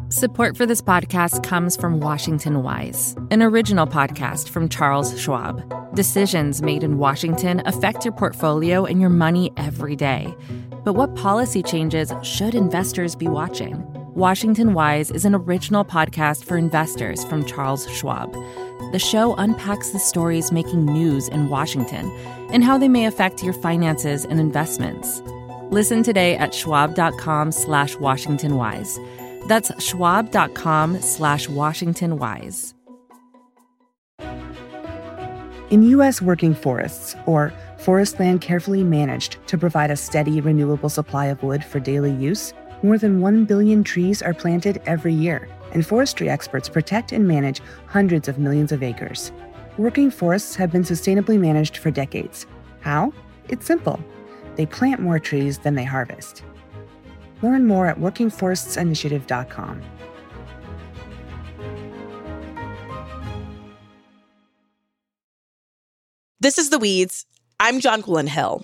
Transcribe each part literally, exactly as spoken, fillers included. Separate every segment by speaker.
Speaker 1: Support for this podcast comes from Washington Wise, an original podcast from Charles Schwab. Decisions made in Washington affect your portfolio and your money every day. But what policy changes should investors be watching? Washington Wise is an original podcast for investors from Charles Schwab. The show unpacks the stories making news in Washington and how they may affect your finances and investments. Listen today at schwab.com slash Washington Wise. That's schwab.com slash Washington Wise.
Speaker 2: In U S working forests, or forest land carefully managed to provide a steady, renewable supply of wood for daily use, more than one billion trees are planted every year, and forestry experts protect and manage hundreds of millions of acres. Working forests have been sustainably managed for decades. How? It's simple. They plant more trees than they harvest. Learn more at working forests initiative dot com.
Speaker 3: This is The Weeds. I'm Jonquilyn Hill.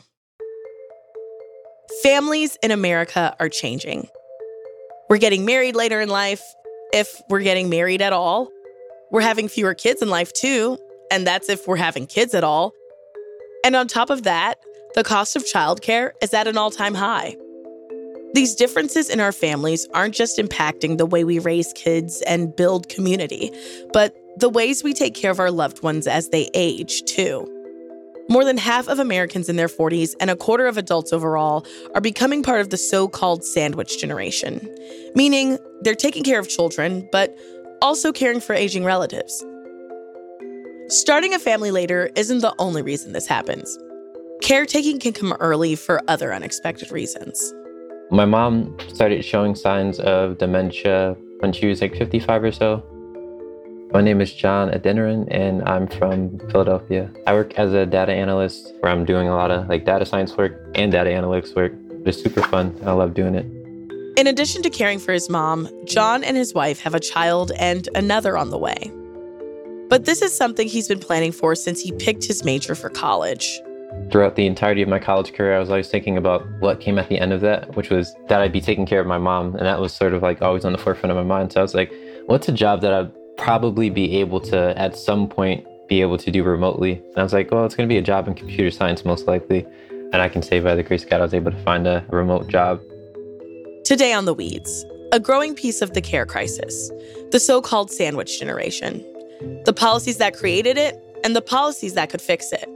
Speaker 3: Families in America are changing. We're getting married later in life, if we're getting married at all. We're having fewer kids in life, too, and that's if we're having kids at all. And on top of that, the cost of childcare is at an all-time high. These differences in our families aren't just impacting the way we raise kids and build community, but the ways we take care of our loved ones as they age, too. More than half of Americans in their forties and a quarter of adults overall are becoming part of the so-called sandwich generation, meaning they're taking care of children, but also caring for aging relatives. Starting a family later isn't the only reason this happens. Caretaking can come early for other unexpected reasons.
Speaker 4: My mom started showing signs of dementia when she was like fifty-five or so. My name is John Adeniran, and I'm from Philadelphia. I work as a data analyst where I'm doing a lot of like data science work and data analytics work. It's super fun. I love doing it.
Speaker 3: In addition to caring for his mom, John and his wife have a child and another on the way. But this is something he's been planning for since he picked his major for college.
Speaker 4: Throughout the entirety of my college career, I was always thinking about what came at the end of that, which was that I'd be taking care of my mom. And that was sort of like always on the forefront of my mind. So I was like, what's a job that I'd probably be able to, at some point, be able to do remotely? And I was like, well, it's going to be a job in computer science, most likely. And I can say by the grace of God, I was able to find a remote job.
Speaker 3: Today on The Weeds, a growing piece of the care crisis, the so-called sandwich generation, the policies that created it, and the policies that could fix it.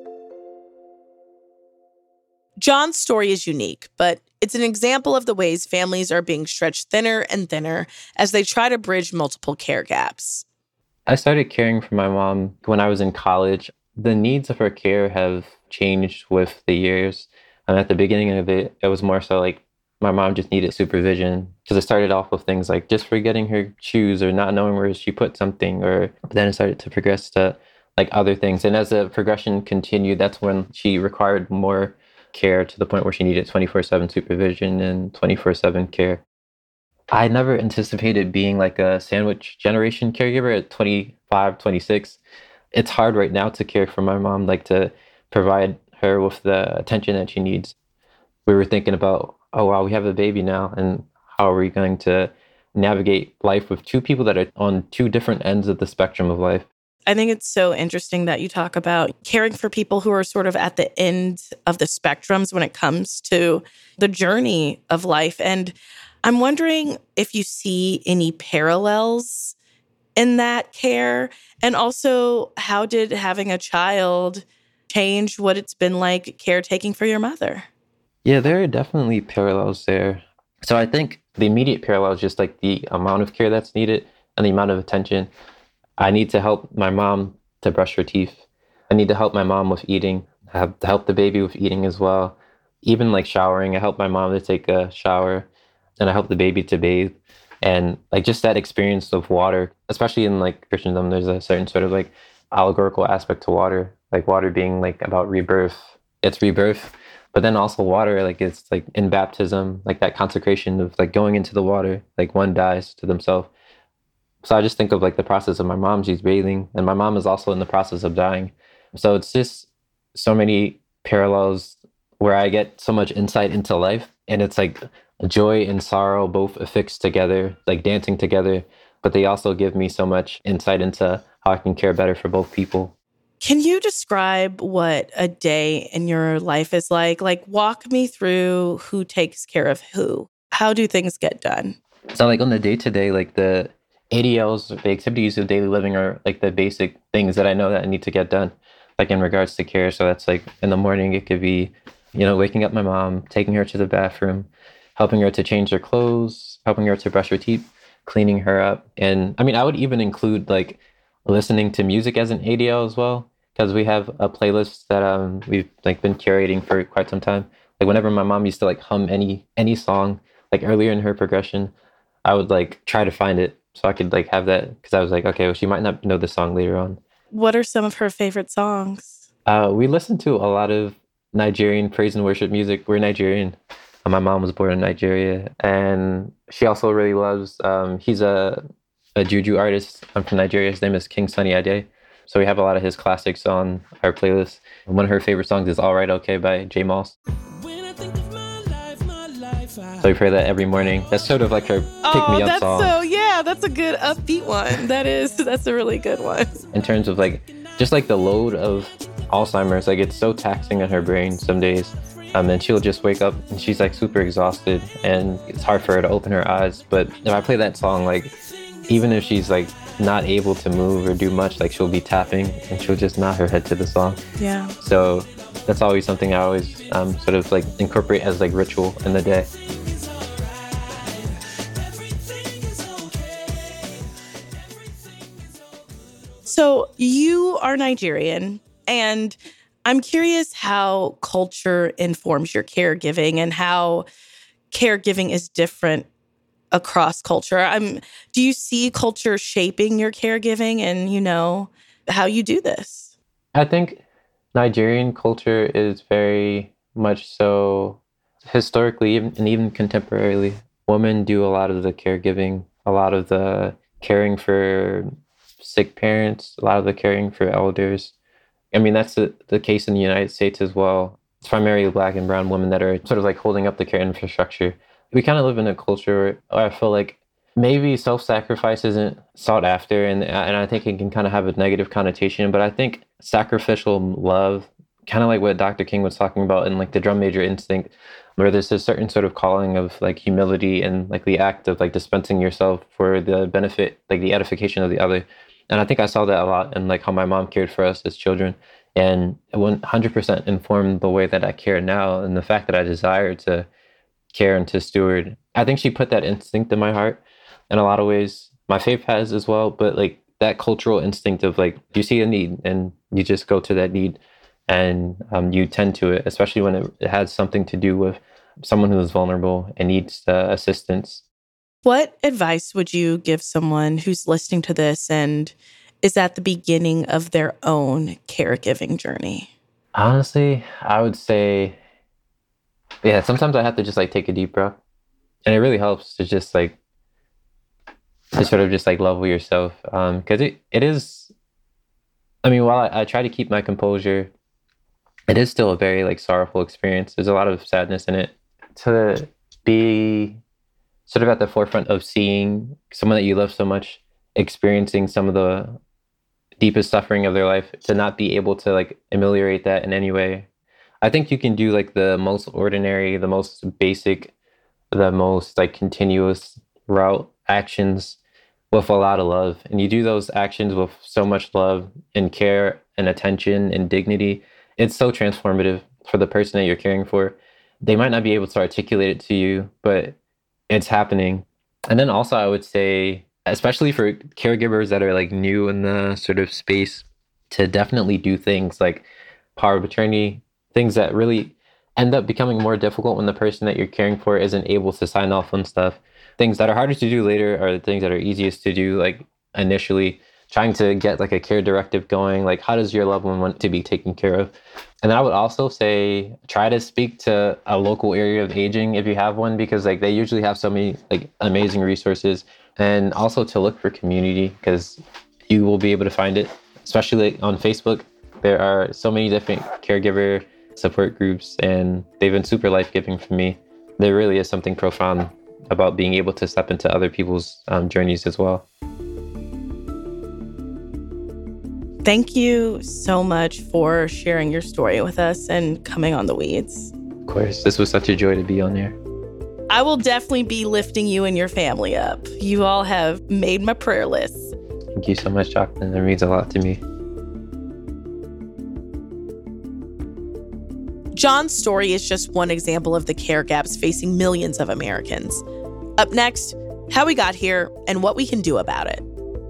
Speaker 3: John's story is unique, but it's an example of the ways families are being stretched thinner and thinner as they try to bridge multiple care gaps.
Speaker 4: I started caring for my mom when I was in college. The needs of her care have changed with the years. And at the beginning of it, it was more so like my mom just needed supervision, because it started off with things like just forgetting her shoes or not knowing where she put something, or but then it started to progress to like other things. And as the progression continued, that's when she required more care, to the point where she needed twenty-four seven supervision and twenty-four seven care. I never anticipated being like a sandwich generation caregiver at twenty-five, twenty-six. It's hard right now to care for my mom, like to provide her with the attention that she needs. We were thinking about, oh, wow, we have a baby now, and how are we going to navigate life with two people that are on two different ends of the spectrum of life?
Speaker 3: I think it's so interesting that you talk about caring for people who are sort of at the end of the spectrums when it comes to the journey of life. And I'm wondering if you see any parallels in that care, and also how did having a child change what it's been like caretaking for your mother?
Speaker 4: Yeah, there are definitely parallels there. So I think the immediate parallel is just like the amount of care that's needed and the amount of attention. I need to help my mom to brush her teeth. I need to help my mom with eating. I have to help the baby with eating as well. Even like showering, I help my mom to take a shower, and I help the baby to bathe. And like just that experience of water, especially in like Christendom, there's a certain sort of like allegorical aspect to water, like water being like about rebirth. It's rebirth, but then also water, like it's like in baptism, like that consecration of like going into the water, like one dies to themselves. So I just think of like the process of my mom, she's bathing, and my mom is also in the process of dying. So it's just so many parallels where I get so much insight into life. And it's like joy and sorrow both affixed together, like dancing together, but they also give me so much insight into how I can care better for both people.
Speaker 3: Can you describe what a day in your life is like? Like, walk me through who takes care of who. How do things get done?
Speaker 4: So like on the day-to-day, like the A D Ls, the activities of daily living are like the basic things that I know that I need to get done, like in regards to care. So that's like in the morning, it could be, you know, waking up my mom, taking her to the bathroom, helping her to change her clothes, helping her to brush her teeth, cleaning her up. And I mean, I would even include like listening to music as an A D L as well, because we have a playlist that um we've like been curating for quite some time. Like whenever my mom used to like hum any any song, like earlier in her progression, I would like try to find it so I could like have that, because I was like, okay, well, she might not know the song later on.
Speaker 3: What are some of her favorite songs?
Speaker 4: Uh, we listen to a lot of Nigerian praise and worship music. We're Nigerian. Uh, My mom was born in Nigeria, and she also really loves, um, he's a, a juju artist. I'm from Nigeria. His name is King Sunny Ade. So we have a lot of his classics on our playlist. One of her favorite songs is All Right Okay by J Moss. So we pray that every morning. That's sort of like her
Speaker 3: Oh,
Speaker 4: pick-me-up
Speaker 3: that's
Speaker 4: song.
Speaker 3: so, yeah, that's a good upbeat one. That is, that's a really good one.
Speaker 4: In terms of like, just like the load of Alzheimer's, like it's so taxing on her brain some days. Um, and she'll just wake up and she's like super exhausted and it's hard for her to open her eyes. But if I play that song, like even if she's like not able to move or do much, like she'll be tapping and she'll just nod her head to the song.
Speaker 3: Yeah.
Speaker 4: So that's always something I always um, sort of like incorporate as like ritual in the day.
Speaker 3: So you are Nigerian, and I'm curious how culture informs your caregiving and how caregiving is different across culture. I'm, do you see culture shaping your caregiving and, you know, how you do this?
Speaker 4: I think Nigerian culture is very much so historically even, and even contemporarily. Women do a lot of the caregiving, a lot of the caring for sick parents, a lot of the caring for elders. I mean, that's the, the case in the United States as well. It's primarily Black and brown women that are sort of like holding up the care infrastructure. We kind of live in a culture where I feel like maybe self-sacrifice isn't sought after, and, and I think it can kind of have a negative connotation, but I think sacrificial love, kind of like what Doctor King was talking about in like the drum major instinct, where there's a certain sort of calling of like humility and like the act of like dispensing yourself for the benefit, like the edification of the other. And I think I saw that a lot in like how my mom cared for us as children, and it one hundred percent informed the way that I care now and the fact that I desire to care and to steward. I think she put that instinct in my heart in a lot of ways. My faith has as well, but like that cultural instinct of like, you see a need and you just go to that need and um, you tend to it, especially when it, it has something to do with someone who is vulnerable and needs uh, assistance.
Speaker 3: What advice would you give someone who's listening to this and is at the beginning of their own caregiving journey?
Speaker 4: Honestly, I would say, yeah, sometimes I have to just like take a deep breath. And it really helps to just like, to sort of just like level yourself. Um, Because it, it is, I mean, while I, I try to keep my composure, it is still a very like sorrowful experience. There's a lot of sadness in it. To be sort of at the forefront of seeing someone that you love so much experiencing some of the deepest suffering of their life, to not be able to like ameliorate that in any way. I think you can do like the most ordinary, the most basic, the most like continuous route actions with a lot of love. And you do those actions with so much love and care and attention and dignity. It's so transformative for the person that you're caring for. They might not be able to articulate it to you, but it's happening. And then also I would say, especially for caregivers that are like new in the sort of space, to definitely do things like power of attorney, things that really end up becoming more difficult when the person that you're caring for isn't able to sign off on stuff. Things that are harder to do later are the things that are easiest to do like initially. Trying to get like a care directive going, like how does your loved one want to be taken care of? And then I would also say try to speak to a local area of aging if you have one, because like they usually have so many like amazing resources. And also to look for community, because you will be able to find it, especially like on Facebook. There are so many different caregiver support groups and they've been super life-giving for me. there really is something profound about being able to step into other people's um, journeys as well.
Speaker 3: Thank you so much for sharing your story with us and coming on The Weeds.
Speaker 4: Of course, this was such a joy to be on there.
Speaker 3: I will definitely be lifting you and your family up. You all have made my prayer list.
Speaker 4: Thank you so much, Jacqueline. It means a lot to me.
Speaker 3: John's story is just one example of the care gaps facing millions of Americans. Up next, how we got here and what we can do about it.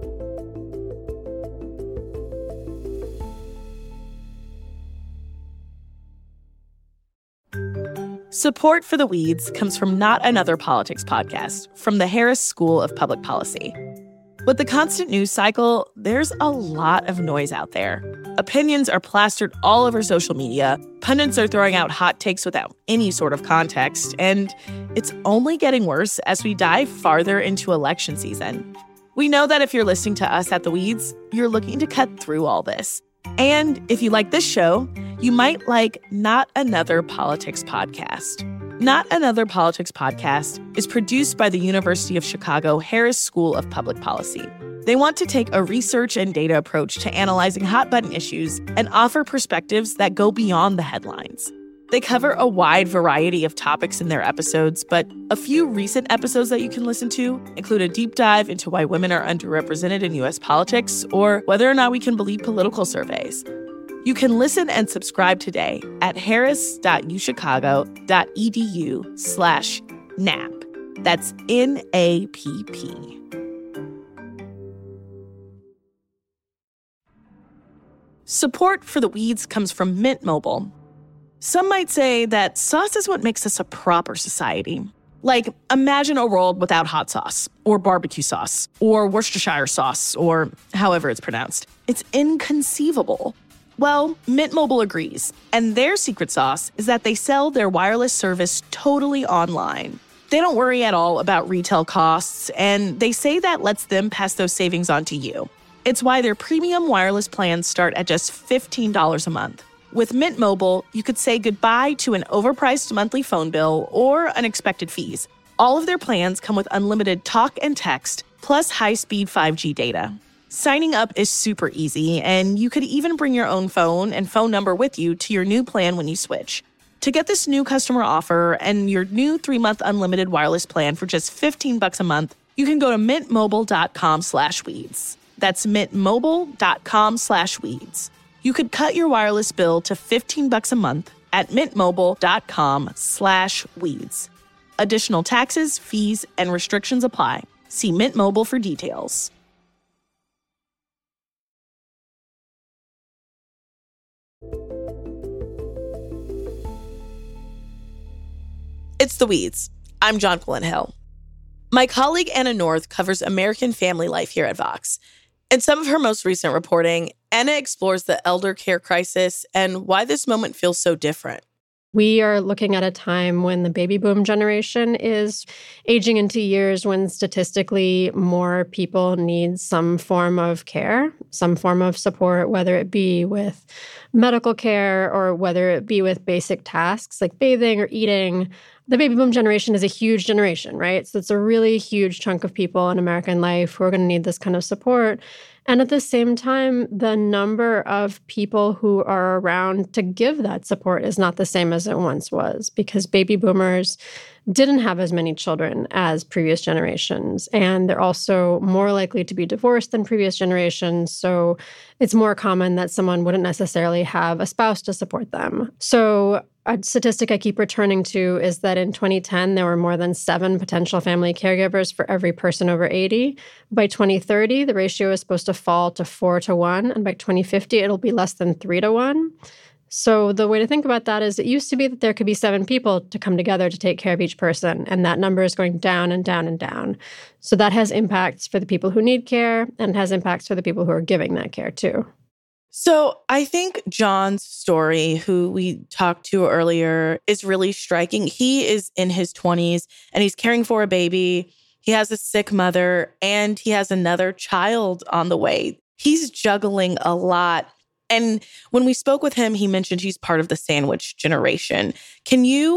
Speaker 3: Support for The Weeds comes from Not Another Politics podcast from the Harris School of Public Policy. With the constant news cycle, there's a lot of noise out there. Opinions are plastered all over social media, pundits are throwing out hot takes without any sort of context, and it's only getting worse as we dive farther into election season. We know that if you're listening to us at The Weeds, you're looking to cut through all this. And if you like this show, you might like Not Another Politics podcast. Not Another Politics podcast is produced by the University of Chicago Harris School of Public Policy. They want to take a research and data approach to analyzing hot-button issues and offer perspectives that go beyond the headlines. They cover a wide variety of topics in their episodes, but a few recent episodes that you can listen to include a deep dive into why women are underrepresented in U S politics or whether or not we can believe political surveys. You can listen and subscribe today at harris.uchicago.edu slash NAP. That's N A P P. Support for The Weeds comes from Mint Mobile. Some might say that sauce is what makes us a proper society. Like, imagine a world without hot sauce, or barbecue sauce, or Worcestershire sauce, or however it's pronounced. It's inconceivable. Well, Mint Mobile agrees, and their secret sauce is that they sell their wireless service totally online. They don't worry at all about retail costs, and they say that lets them pass those savings on to you. It's why their premium wireless plans start at just fifteen dollars a month. With Mint Mobile, you could say goodbye to an overpriced monthly phone bill or unexpected fees. All of their plans come with unlimited talk and text, plus high-speed five G data. Signing up is super easy, and you could even bring your own phone and phone number with you to your new plan when you switch. To get this new customer offer and your new three-month unlimited wireless plan for just fifteen bucks a month, you can go to mintmobile.com slash weeds. That's mintmobile.com slash weeds. You could cut your wireless bill to fifteen bucks a month at mintmobile.com slash weeds. Additional taxes, fees, and restrictions apply. See Mint Mobile for details. It's The Weeds. I'm Jonquilyn Hill. My colleague Anna North covers American family life here at Vox. In some of her most recent reporting, Anna explores the elder care crisis and why this moment feels so different.
Speaker 5: We are looking at a time when the baby boom generation is aging into years when statistically more people need some form of care, some form of support, whether it be with medical care or whether it be with basic tasks like bathing or eating. The baby boom generation is a huge generation, right? So it's a really huge chunk of people in American life who are going to need this kind of support. And at the same time, the number of people who are around to give that support is not the same as it once was, because baby boomers didn't have as many children as previous generations. And they're also more likely to be divorced than previous generations. So it's more common that someone wouldn't necessarily have a spouse to support them. So a statistic I keep returning to is that in twenty ten, there were more than seven potential family caregivers for every person over eighty. By twenty thirty, the ratio is supposed to fall to four to one. And by twenty fifty, it'll be less than three to one. So the way to think about that is it used to be that there could be seven people to come together to take care of each person, and that number is going down and down and down. So that has impacts for the people who need care, and it has impacts for the people who are giving that care too.
Speaker 3: So I think John's story, who we talked to earlier, is really striking. He is in his twenties and he's caring for a baby. He has a sick mother and he has another child on the way. He's juggling a lot. And when we spoke with him, he mentioned he's part of the sandwich generation. Can you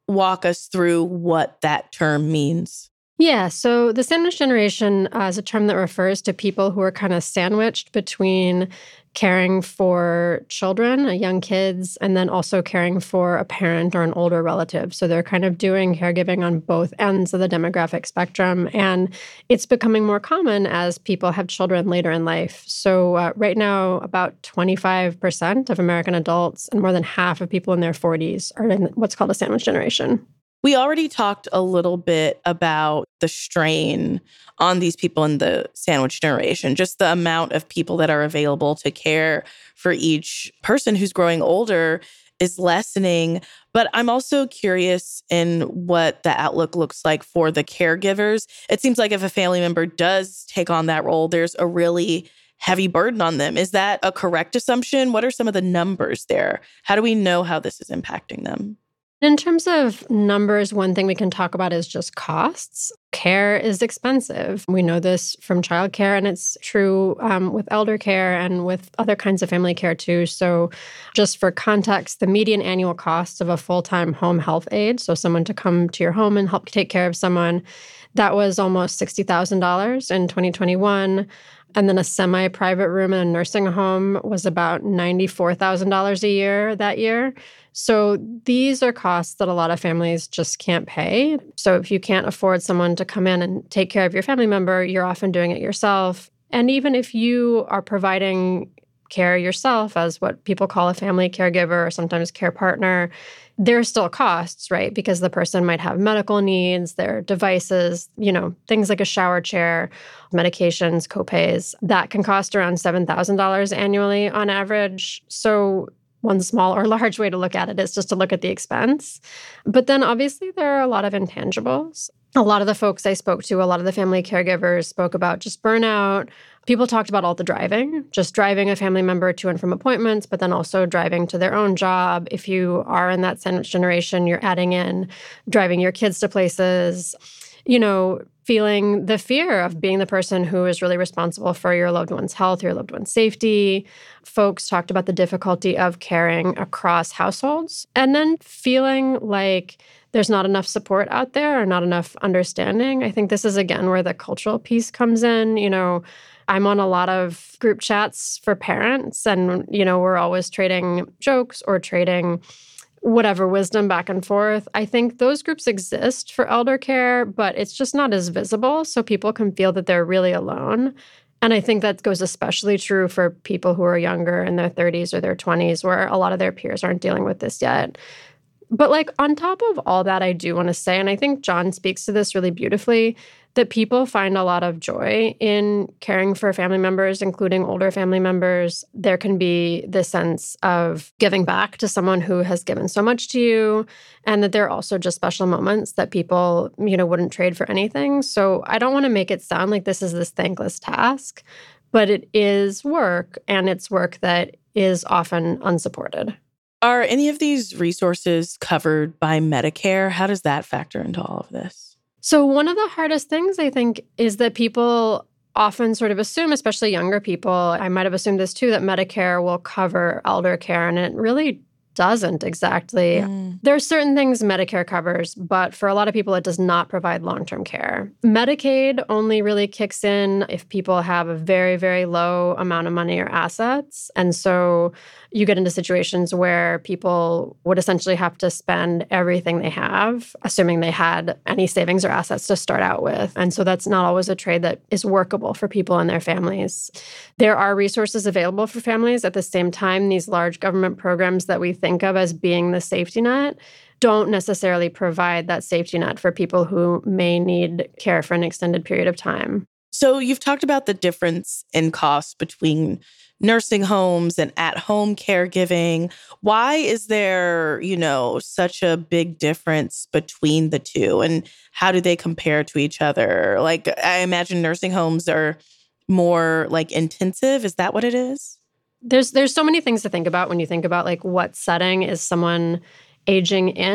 Speaker 3: walk us through what that term means?
Speaker 5: Yeah, so the sandwich generation uh, is a term that refers to people who are kind of sandwiched between caring for children, uh, young kids, and then also caring for a parent or an older relative. So they're kind of doing caregiving on both ends of the demographic spectrum. And it's becoming more common as people have children later in life. So uh, right now, about twenty-five percent of American adults and more than half of people in their forties are in what's called a sandwich generation.
Speaker 3: We already talked a little bit about the strain on these people in the sandwich generation, just the amount of people that are available to care for each person who's growing older is lessening. But I'm also curious in what the outlook looks like for the caregivers. It seems like if a family member does take on that role, there's a really heavy burden on them. Is that a correct assumption? What are some of the numbers there? How do we know how this is impacting them?
Speaker 5: In terms of numbers, one thing we can talk about is just costs. Care is expensive. We know this from childcare, and it's true um, with elder care and with other kinds of family care too. So just for context, the median annual cost of a full-time home health aide, so someone to come to your home and help take care of someone, that was almost sixty thousand dollars in twenty twenty-one. And then a semi-private room in a nursing home was about ninety-four thousand dollars a year that year. So these are costs that a lot of families just can't pay. So if you can't afford someone to come in and take care of your family member, you're often doing it yourself. And even if you are providing care yourself as what people call a family caregiver or sometimes care partner, there are still costs, right? Because the person might have medical needs, their devices, you know, things like a shower chair, medications, copays, that can cost around seven thousand dollars annually on average. So one small or large way to look at it is just to look at the expense. But then obviously there are a lot of intangibles. A lot of the folks I spoke to, a lot of the family caregivers spoke about just burnout. People talked about all the driving, just driving a family member to and from appointments, but then also driving to their own job. If you are in that sandwich generation, you're adding in driving your kids to places, you know, feeling the fear of being the person who is really responsible for your loved one's health, your loved one's safety. Folks talked about the difficulty of caring across households, and then feeling like there's not enough support out there or not enough understanding. I think this is, again, where the cultural piece comes in. You know, I'm on a lot of group chats for parents, and, you know, we're always trading jokes or trading whatever wisdom back and forth. I think those groups exist for elder care, but it's just not as visible, so people can feel that they're really alone. And I think that goes especially true for people who are younger in their thirties or their twenties, where a lot of their peers aren't dealing with this yet. But like on top of all that, I do want to say, and I think John speaks to this really beautifully, that people find a lot of joy in caring for family members, including older family members. There can be this sense of giving back to someone who has given so much to you, and that there are also just special moments that people, you know, wouldn't trade for anything. So I don't want to make it sound like this is this thankless task, but it is work, and it's work that is often unsupported.
Speaker 3: Are any of these resources covered by Medicare? How does that factor into all of this?
Speaker 5: So one of the hardest things, I think, is that people often sort of assume, especially younger people, I might have assumed this too, that Medicare will cover elder care, and it really doesn't exactly. Mm. There are certain things Medicare covers, but for a lot of people, it does not provide long-term care. Medicaid only really kicks in if people have a very, very low amount of money or assets. And so you get into situations where people would essentially have to spend everything they have, assuming they had any savings or assets to start out with. And so that's not always a trade that is workable for people and their families. There are resources available for families. At the same time, these large government programs that we think of as being the safety net don't necessarily provide that safety net for people who may need care for an extended period of time.
Speaker 3: So you've talked about the difference in costs between nursing homes and at-home caregiving. Why is there, you know, such a big difference between the two, and how do they compare to each other? Like, I imagine nursing homes are more like intensive. Is that what it is?
Speaker 5: There's there's so many things to think about when you think about like what setting is someone aging in.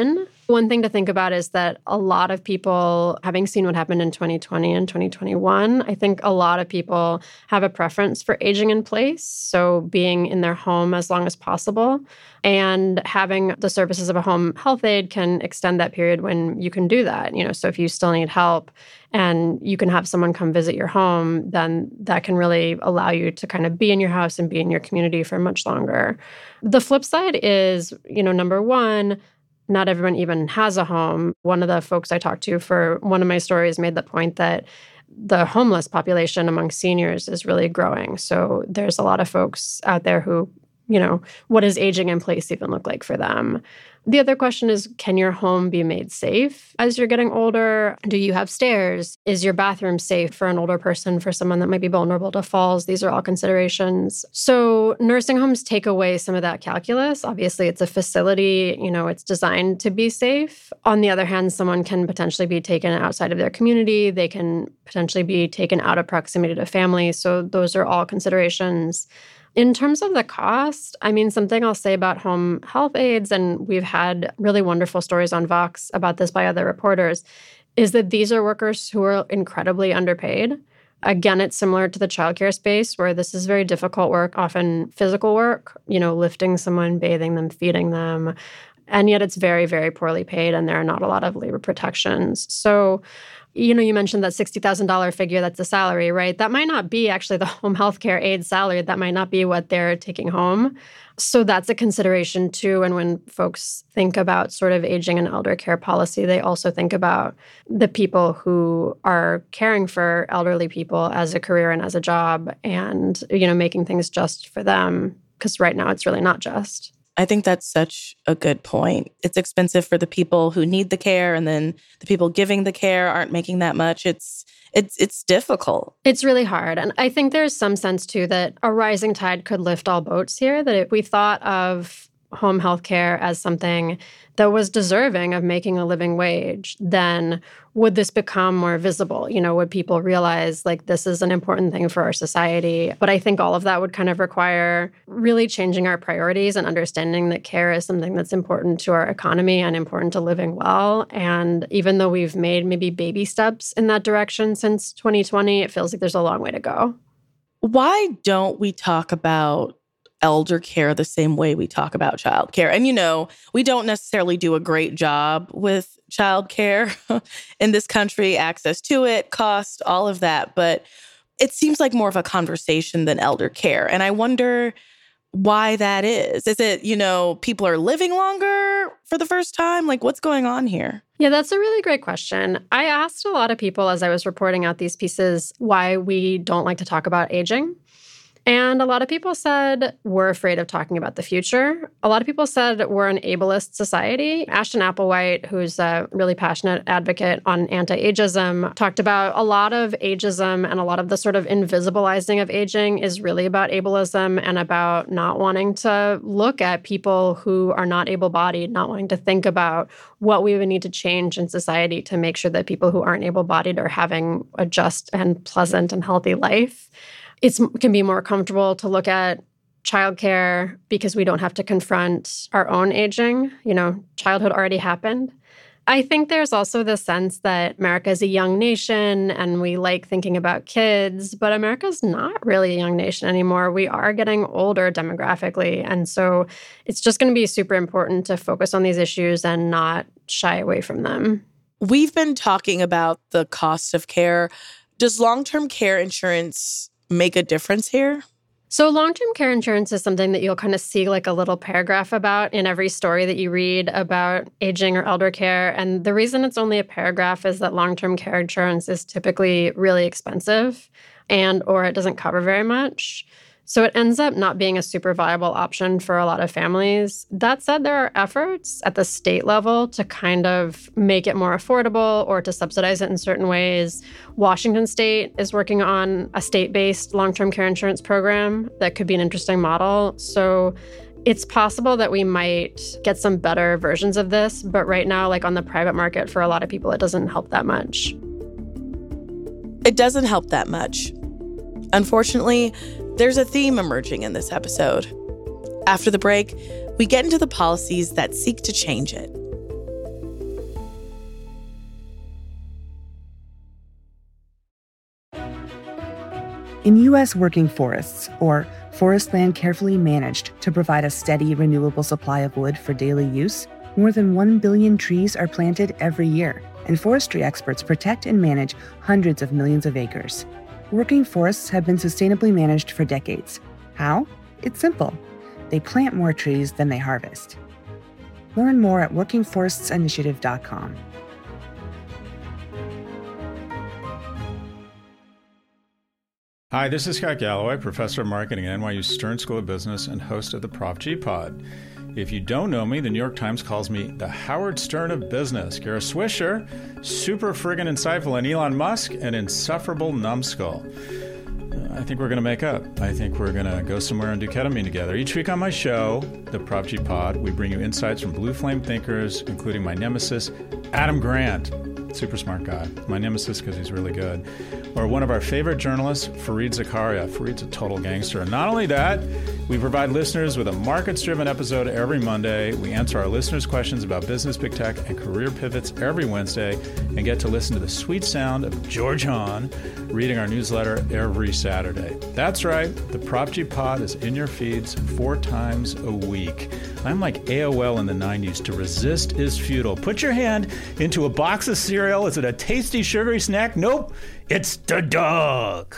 Speaker 5: One thing to think about is that a lot of people, having seen what happened in twenty twenty and twenty twenty-one, I think a lot of people have a preference for aging in place, so being in their home as long as possible. And having the services of a home health aide can extend that period when you can do that. You know, so if you still need help and you can have someone come visit your home, then that can really allow you to kind of be in your house and be in your community for much longer. The flip side is, you know, number one, not everyone even has a home. One of the folks I talked to for one of my stories made the point that the homeless population among seniors is really growing. So there's a lot of folks out there who, you know, what does aging in place even look like for them? The other question is, can your home be made safe as you're getting older? Do you have stairs? Is your bathroom safe for an older person, for someone that might be vulnerable to falls? These are all considerations. So nursing homes take away some of that calculus. Obviously, it's a facility, you know, it's designed to be safe. On the other hand, someone can potentially be taken outside of their community. They can potentially be taken out of proximity to family. So those are all considerations. In terms of the cost, I mean, something I'll say about home health aides, and we've had really wonderful stories on Vox about this by other reporters, is that these are workers who are incredibly underpaid. Again, it's similar to the childcare space where this is very difficult work, often physical work, you know, lifting someone, bathing them, feeding them. And yet it's very, very poorly paid, and there are not a lot of labor protections. So, you know, you mentioned that sixty thousand dollars figure, that's a salary, right? That might not be actually the home health care aide salary. That might not be what they're taking home. So that's a consideration too. And when folks think about sort of aging and elder care policy, they also think about the people who are caring for elderly people as a career and as a job and, you know, making things just for them, because right now it's really not just.
Speaker 3: I think that's such a good point. It's expensive for the people who need the care, and then the people giving the care aren't making that much. It's it's it's difficult.
Speaker 5: It's really hard. And I think there's some sense, too, that a rising tide could lift all boats here, that if we thought of home health care as something that was deserving of making a living wage, then would this become more visible? You know, would people realize, like, this is an important thing for our society? But I think all of that would kind of require really changing our priorities and understanding that care is something that's important to our economy and important to living well. And even though we've made maybe baby steps in that direction since twenty twenty, it feels like there's a long way to go.
Speaker 3: Why don't we talk about elder care the same way we talk about childcare? And, you know, we don't necessarily do a great job with childcare in this country, access to it, cost, all of that. But it seems like more of a conversation than elder care. And I wonder why that is. Is it, you know, people are living longer for the first time? Like, what's going on here?
Speaker 5: Yeah, that's a really great question. I asked a lot of people as I was reporting out these pieces why we don't like to talk about aging. And a lot of people said we're afraid of talking about the future. A lot of people said we're an ableist society. Ashton Applewhite, who's a really passionate advocate on anti-ageism, talked about a lot of ageism and a lot of the sort of invisibilizing of aging is really about ableism and about not wanting to look at people who are not able-bodied, not wanting to think about what we would need to change in society to make sure that people who aren't able-bodied are having a just and pleasant and healthy life. It can be more comfortable to look at childcare because we don't have to confront our own aging. You know, childhood already happened. I think there's also the sense that America is a young nation and we like thinking about kids, but America's not really a young nation anymore. We are getting older demographically. And so it's just going to be super important to focus on these issues and not shy away from them.
Speaker 3: We've been talking about the cost of care. Does long-term care insurance make a difference here?
Speaker 5: So long-term care insurance is something that you'll kind of see like a little paragraph about in every story that you read about aging or elder care. And the reason it's only a paragraph is that long-term care insurance is typically really expensive and or it doesn't cover very much. So it ends up not being a super viable option for a lot of families. That said, there are efforts at the state level to kind of make it more affordable or to subsidize it in certain ways. Washington State is working on a state-based long-term care insurance program that could be an interesting model. So it's possible that we might get some better versions of this. But right now, like on the private market, for a lot of people, it doesn't help that much.
Speaker 3: It doesn't help that much. Unfortunately, there's a theme emerging in this episode. After the break, we get into the policies that seek to change it.
Speaker 2: In U S working forests, or forest land carefully managed to provide a steady, renewable supply of wood for daily use, more than one billion trees are planted every year, and forestry experts protect and manage hundreds of millions of acres. Working forests have been sustainably managed for decades. How? It's simple. They plant more trees than they harvest. Learn more at working forests initiative dot com.
Speaker 6: Hi, this is Scott Galloway, professor of marketing at N Y U Stern School of Business and host of the Prop G Pod. If you don't know me, the New York Times calls me the Howard Stern of business. Kara Swisher, super friggin' insightful, and Elon Musk, an insufferable numbskull. Uh, I think we're going to make up. I think we're going to go somewhere and do ketamine together. Each week on my show, the Prop G Pod, we bring you insights from blue flame thinkers, including my nemesis, Adam Grant. Super smart guy. My nemesis because he's really good. Or one of our favorite journalists, Fareed Zakaria. Fareed's a total gangster. And not only that, we provide listeners with a markets-driven episode every Monday. We answer our listeners' questions about business, big tech, and career pivots every Wednesday, and get to listen to the sweet sound of George Hahn reading our newsletter every Saturday. That's right. The Prop G Pod is in your feeds four times a week. I'm like A O L in the nineties. To resist is futile. Put your hand into a box of cereal. Is it a tasty, sugary snack? Nope. It's the dog.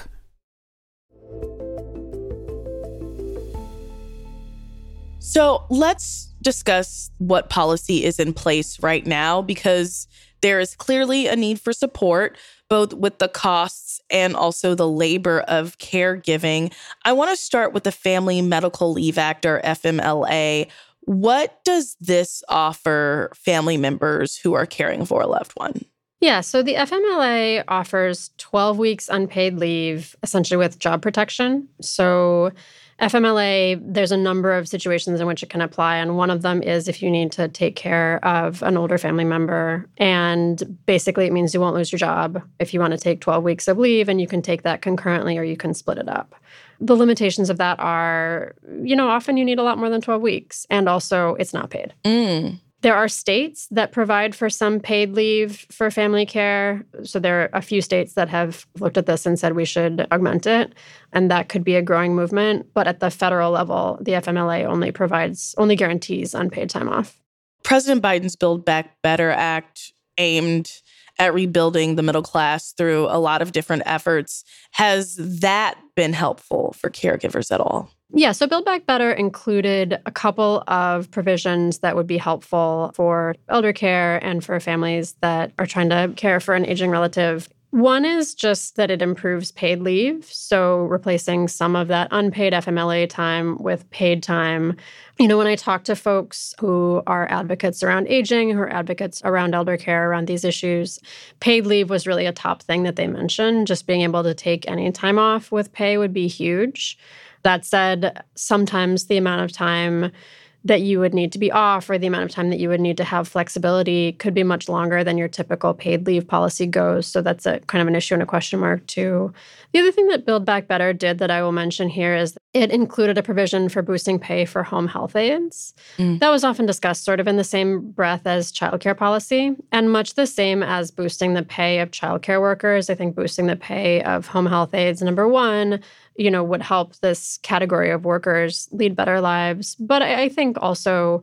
Speaker 3: So let's discuss what policy is in place right now, because there is clearly a need for support, both with the costs and also the labor of caregiving. I want to start with the Family Medical Leave Act, or F M L A. What does this offer family members who are caring for a loved one?
Speaker 5: Yeah, so the F M L A offers twelve weeks unpaid leave, essentially with job protection. So F M L A, there's a number of situations in which it can apply, and one of them is if you need to take care of an older family member. And basically, it means you won't lose your job if you want to take twelve weeks of leave, and you can take that concurrently or you can split it up. The limitations of that are, you know, often you need a lot more than twelve weeks, and also it's not paid.
Speaker 3: Mm.
Speaker 5: There are states that provide for some paid leave for family care. So there are a few states that have looked at this and said we should augment it. And that could be a growing movement. But at the federal level, the F M L A only provides, only guarantees unpaid time off.
Speaker 3: President Biden's Build Back Better Act, aimed at rebuilding the middle class through a lot of different efforts. Has that been helpful for caregivers at all?
Speaker 5: Yeah, so Build Back Better included a couple of provisions that would be helpful for elder care and for families that are trying to care for an aging relative. One is just that it improves paid leave, so replacing some of that unpaid F M L A time with paid time. You know, when I talk to folks who are advocates around aging, who are advocates around elder care, around these issues, paid leave was really a top thing that they mentioned. Just being able to take any time off with pay would be huge. That said, sometimes the amount of time that you would need to be off or the amount of time that you would need to have flexibility could be much longer than your typical paid leave policy goes. So that's a kind of an issue and a question mark too. The other thing that Build Back Better did that I will mention here is it included a provision for boosting pay for home health aides. Mm. That was often discussed sort of in the same breath as childcare policy, and much the same as boosting the pay of childcare workers. I think boosting the pay of home health aides, number one, you know, would help this category of workers lead better lives. But I, I think also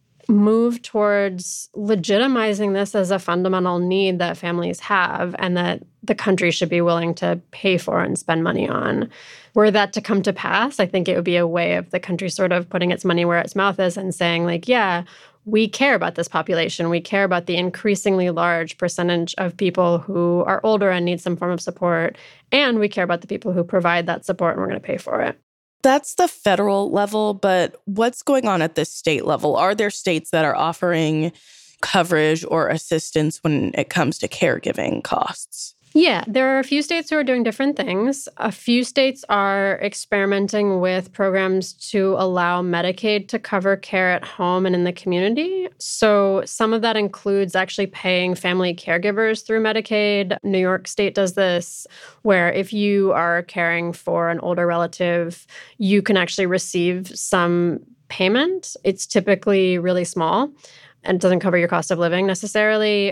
Speaker 5: move towards legitimizing this as a fundamental need that families have and that the country should be willing to pay for and spend money on. Were that to come to pass, I think it would be a way of the country sort of putting its money where its mouth is and saying, like, yeah, we care about this population. We care about the increasingly large percentage of people who are older and need some form of support. And we care about the people who provide that support, and we're going to pay for it.
Speaker 3: That's the federal level, but what's going on at the state level? Are there states that are offering coverage or assistance when it comes to caregiving costs?
Speaker 5: Yeah, there are a few states who are doing different things. A few states are experimenting with programs to allow Medicaid to cover care at home and in the community. So some of that includes actually paying family caregivers through Medicaid. New York State does this, where if you are caring for an older relative, you can actually receive some payment. It's typically really small and doesn't cover your cost of living necessarily.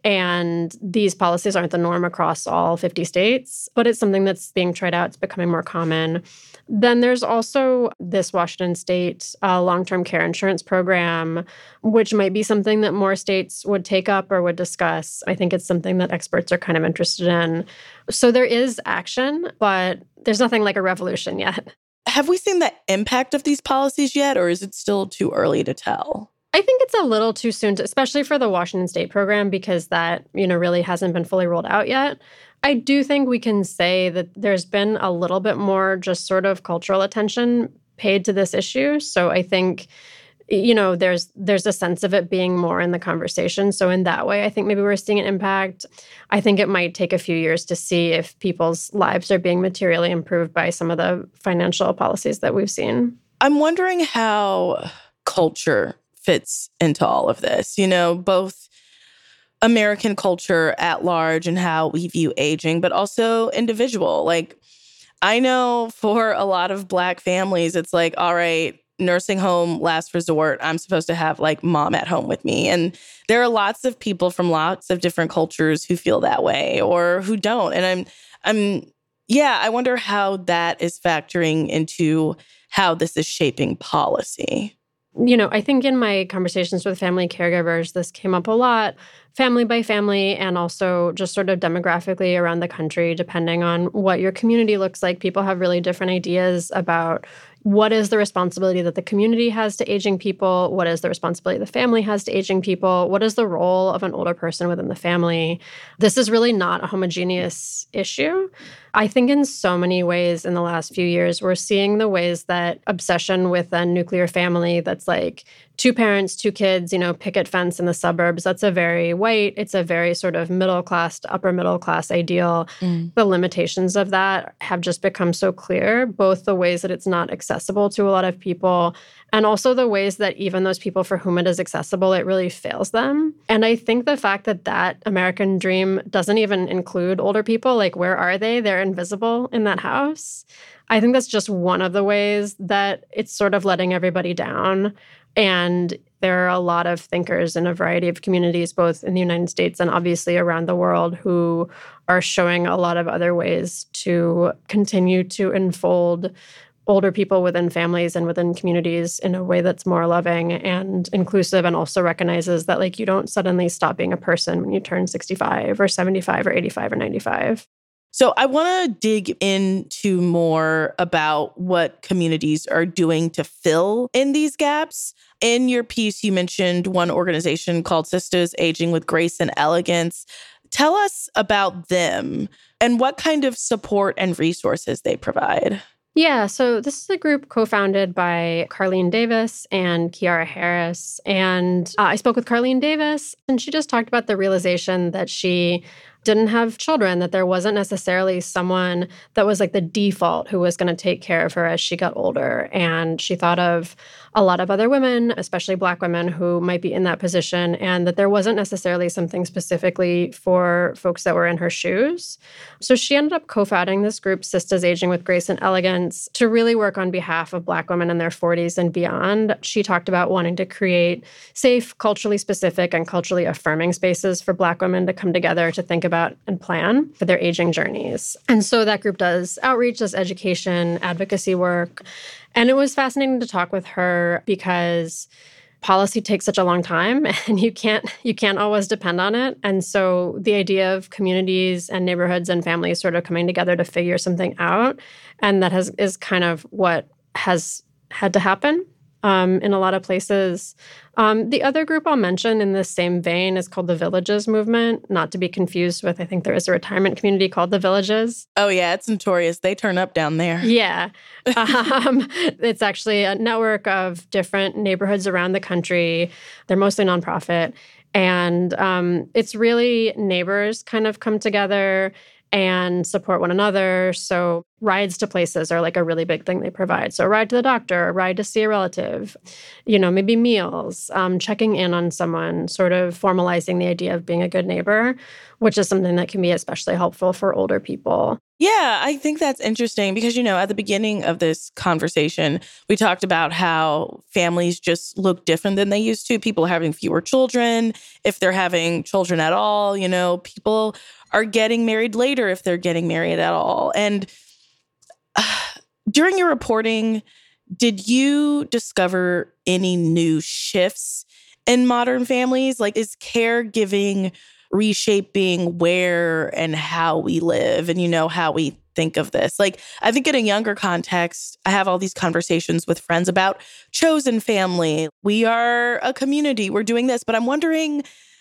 Speaker 5: And these policies aren't the norm across all fifty states, but it's something that's being tried out. It's becoming more common. Then there's also this Washington State uh, long-term care insurance program, which might be something that more states would take up or would discuss. I think it's something that experts are kind of interested in. So there is action, but there's nothing like a revolution yet.
Speaker 3: Have we seen the impact of these policies yet, or is it still too early to tell?
Speaker 5: I think it's a little too soon, to, especially for the Washington State program, because that, you know, really hasn't been fully rolled out yet. I do think we can say that there's been a little bit more just sort of cultural attention paid to this issue. So I think, you know, there's there's a sense of it being more in the conversation. So in that way, I think maybe we're seeing an impact. I think it might take a few years to see if people's lives are being materially improved by some of the financial policies that we've seen.
Speaker 3: I'm wondering how culture fits into all of this, you know, both American culture at large and how we view aging, but also individual. Like, I know for a lot of Black families, it's like, all right, nursing home, last resort. I'm supposed to have like mom at home with me. And there are lots of people from lots of different cultures who feel that way or who don't. And I'm, I'm, yeah, I wonder how that is factoring into how this is shaping policy.
Speaker 5: You know, I think in my conversations with family caregivers, this came up a lot, family by family, and also just sort of demographically around the country, depending on what your community looks like. People have really different ideas about what is the responsibility that the community has to aging people, what is the responsibility the family has to aging people, what is the role of an older person within the family. This is really not a homogeneous issue. I think in so many ways in the last few years, we're seeing the ways that obsession with a nuclear family that's like two parents, two kids, you know, picket fence in the suburbs, that's a very white, it's a very sort of middle class to upper middle class ideal. Mm. The limitations of that have just become so clear, both the ways that it's not accessible to a lot of people and also the ways that even those people for whom it is accessible, it really fails them. And I think the fact that that American dream doesn't even include older people, like where are they? They're invisible in that house. I think that's just one of the ways that it's sort of letting everybody down. And there are a lot of thinkers in a variety of communities, both in the United States and obviously around the world, who are showing a lot of other ways to continue to enfold older people within families and within communities in a way that's more loving and inclusive, and also recognizes that, like, you don't suddenly stop being a person when you turn sixty-five or seventy-five or eighty-five or ninety-five.
Speaker 3: So I want to dig into more about what communities are doing to fill in these gaps. In your piece, you mentioned one organization called Sisters Aging with Grace and Elegance. Tell us about them and what kind of support and resources they provide.
Speaker 5: Yeah, so this is a group co-founded by Carlene Davis and Kiara Harris. And uh, I spoke with Carlene Davis, and she just talked about the realization that she didn't have children, that there wasn't necessarily someone that was like the default who was going to take care of her as she got older. And she thought of a lot of other women, especially Black women, who might be in that position, and that there wasn't necessarily something specifically for folks that were in her shoes. So she ended up co-founding this group, Sisters Aging with Grace and Elegance, to really work on behalf of Black women in their forties and beyond. She talked about wanting to create safe, culturally specific, and culturally affirming spaces for Black women to come together to think about and plan for their aging journeys. And so that group does outreach, does education, advocacy work. And it was fascinating to talk with her because policy takes such a long time and you can't you can't always depend on it. And so the idea of communities and neighborhoods and families sort of coming together to figure something out, and that has is kind of what has had to happen um, in a lot of places. Um, the other group I'll mention in this same vein is called the Villages Movement, not to be confused with, I think there is a retirement community called the Villages.
Speaker 3: Oh, yeah, it's notorious. They turn up down there.
Speaker 5: Yeah. um, it's actually a network of different neighborhoods around the country. They're mostly nonprofit. And um, it's really neighbors kind of come together and support one another. So rides to places are like a really big thing they provide. So a ride to the doctor, a ride to see a relative, you know, maybe meals, um, checking in on someone, sort of formalizing the idea of being a good neighbor, which is something that can be especially helpful for older people.
Speaker 3: Yeah, I think that's interesting because, you know, at the beginning of this conversation, we talked about how families just look different than they used to. People are having fewer children, if they're having children at all. You know, people are getting married later if they're getting married at all. And uh, during your reporting, did you discover any new shifts in modern families? Like, is caregiving reshaping where and how we live and, you know, how we think of this? Like, I think in a younger context, I have all these conversations with friends about chosen family. We are a community. We're doing this. But I'm wondering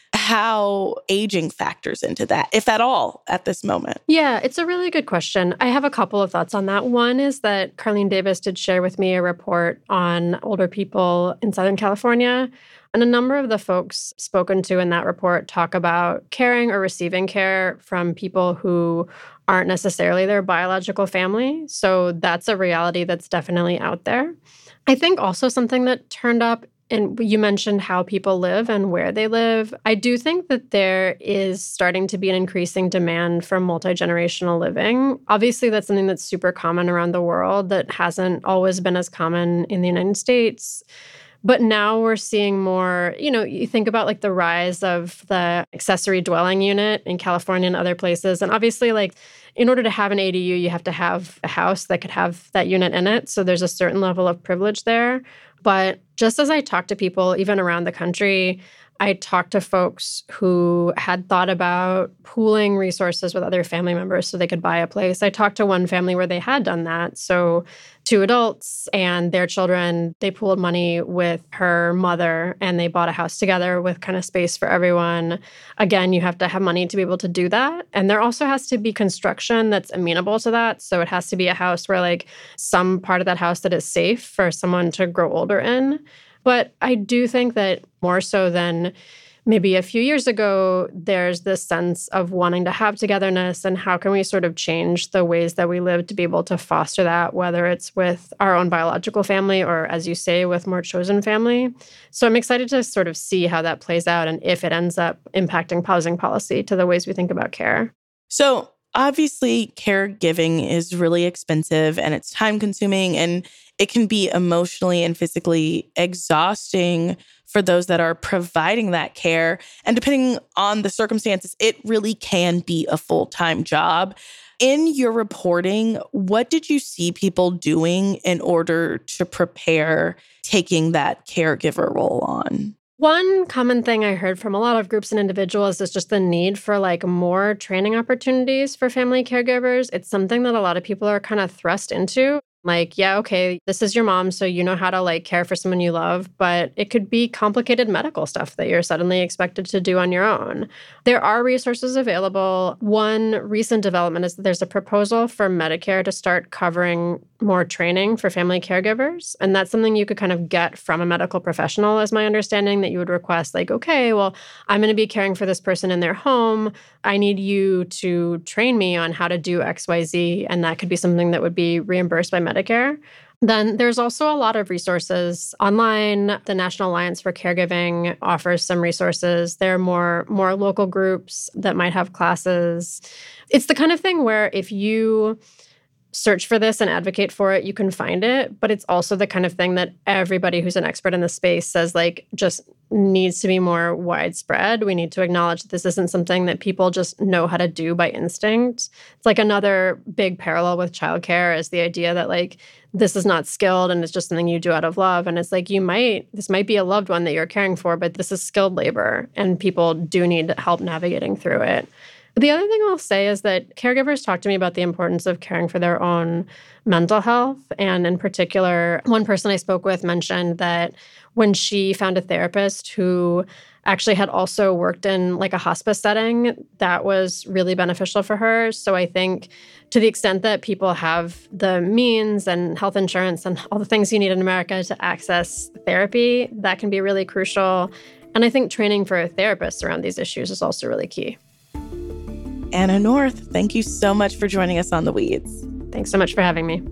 Speaker 3: how aging factors into that, if at all, at this moment.
Speaker 5: Yeah, it's a really good question. I have a couple of thoughts on that. One is that Carlene Davis did share with me a report on older people in Southern California. And a number of the folks spoken to in that report talk about caring or receiving care from people who aren't necessarily their biological family. So that's a reality that's definitely out there. I think also something that turned up, and you mentioned how people live and where they live. I do think that there is starting to be an increasing demand for multi-generational living. Obviously, that's something that's super common around the world that hasn't always been as common in the United States. But now we're seeing more, you know, you think about like the rise of the accessory dwelling unit in California and other places. And obviously, like, in order to have an A D U, you have to have a house that could have that unit in it. So there's a certain level of privilege there. But just as I talk to people, even around the country, I talked to folks who had thought about pooling resources with other family members so they could buy a place. I talked to one family where they had done that. So two adults and their children, they pooled money with her mother and they bought a house together with kind of space for everyone. Again, you have to have money to be able to do that. And there also has to be construction that's amenable to that. So it has to be a house where like some part of that house that is safe for someone to grow older in. But I do think that more so than maybe a few years ago, there's this sense of wanting to have togetherness and how can we sort of change the ways that we live to be able to foster that, whether it's with our own biological family or, as you say, with more chosen family. So I'm excited to sort of see how that plays out and if it ends up impacting housing policy to the ways we think about care.
Speaker 3: So obviously, caregiving is really expensive and it's time consuming and it can be emotionally and physically exhausting for those that are providing that care. And depending on the circumstances, it really can be a full-time job. In your reporting, what did you see people doing in order to prepare taking that caregiver role on?
Speaker 5: One common thing I heard from a lot of groups and individuals is just the need for like more training opportunities for family caregivers. It's something that a lot of people are kind of thrust into. Like, yeah, okay, this is your mom, so you know how to like care for someone you love, but it could be complicated medical stuff that you're suddenly expected to do on your own. There are resources available. One recent development is that there's a proposal for Medicare to start covering more training for family caregivers. And that's something you could kind of get from a medical professional, is my understanding, that you would request like, okay, well, I'm going to be caring for this person in their home. I need you to train me on how to do X, Y, Z. And that could be something that would be reimbursed by Medicare. Then there's also a lot of resources online. The National Alliance for Caregiving offers some resources. There are more, more local groups that might have classes. It's the kind of thing where if you search for this and advocate for it, you can find it. But it's also the kind of thing that everybody who's an expert in the space says, like, just needs to be more widespread. We need to acknowledge that this isn't something that people just know how to do by instinct. It's like another big parallel with childcare is the idea that, like, this is not skilled and it's just something you do out of love. And it's like, you might, this might be a loved one that you're caring for, but this is skilled labor and people do need help navigating through it. The other thing I'll say is that caregivers talk to me about the importance of caring for their own mental health. And in particular, one person I spoke with mentioned that when she found a therapist who actually had also worked in like a hospice setting, that was really beneficial for her. So I think to the extent that people have the means and health insurance and all the things you need in America to access therapy, that can be really crucial. And I think training for therapists around these issues is also really key.
Speaker 3: Anna North, thank you so much for joining us on The Weeds.
Speaker 5: Thanks so much for having me.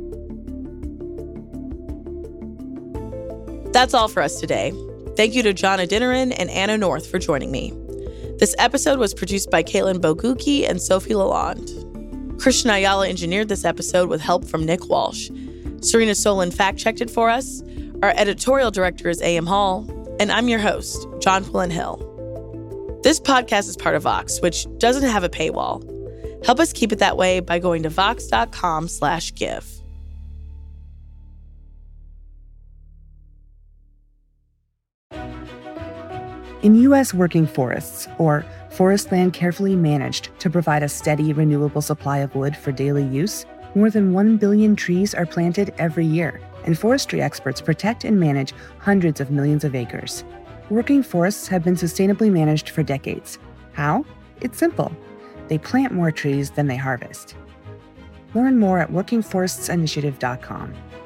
Speaker 3: That's all for us today. Thank you to John Adeniran and Anna North for joining me. This episode was produced by Caitlin Bogucki and Sophie Lalonde. Christian Ayala engineered this episode with help from Nick Walsh. Serena Solin fact-checked it for us. Our editorial director is A M Hall. And I'm your host, Jonquilyn Hill. This podcast is part of Vox, which doesn't have a paywall. Help us keep it that way by going to vox.com slash give.
Speaker 2: In U S working forests, or forest land carefully managed to provide a steady, renewable supply of wood for daily use, more than one billion trees are planted every year, and forestry experts protect and manage hundreds of millions of acres. Working forests have been sustainably managed for decades. How? It's simple. They plant more trees than they harvest. Learn more at working forests initiative dot com.